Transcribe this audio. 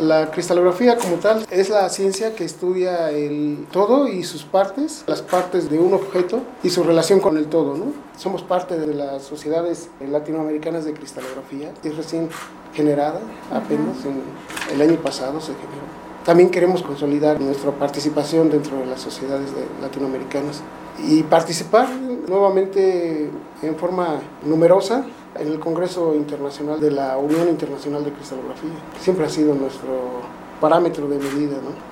La cristalografía como tal es la ciencia que estudia el todo y sus partes, las partes de un objeto y su relación con el todo, ¿no? Somos parte de las sociedades latinoamericanas de cristalografía, es recién generada, apenas en el año pasado se generó. También queremos consolidar nuestra participación dentro de las sociedades latinoamericanas y participar nuevamente en forma numerosa en el Congreso Internacional de la Unión Internacional de Cristalografía. Siempre ha sido nuestro parámetro de medida, ¿no?